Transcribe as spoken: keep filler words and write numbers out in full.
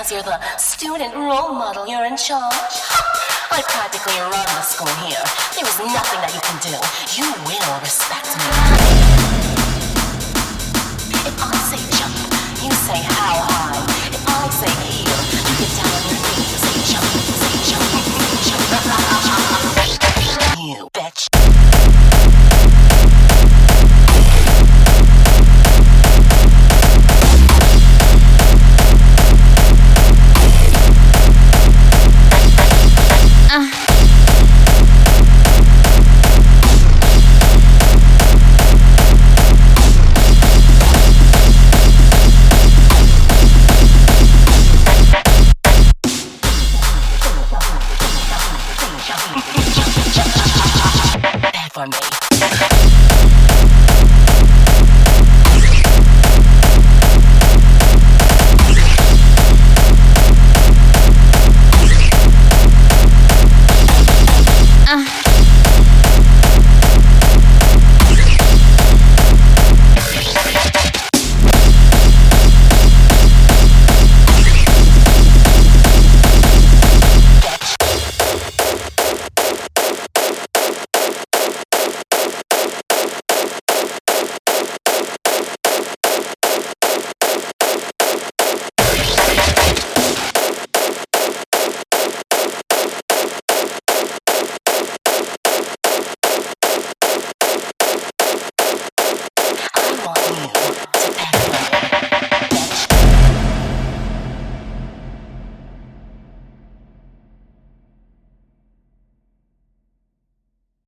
because you're the student role model, you're in charge. I practically run the school here. There is nothing that you can do. You will respect me. If I say jump, you say how high. If I say heel, you get down on your knees. Say jump, say jump, jump. You bitch. Bad for me.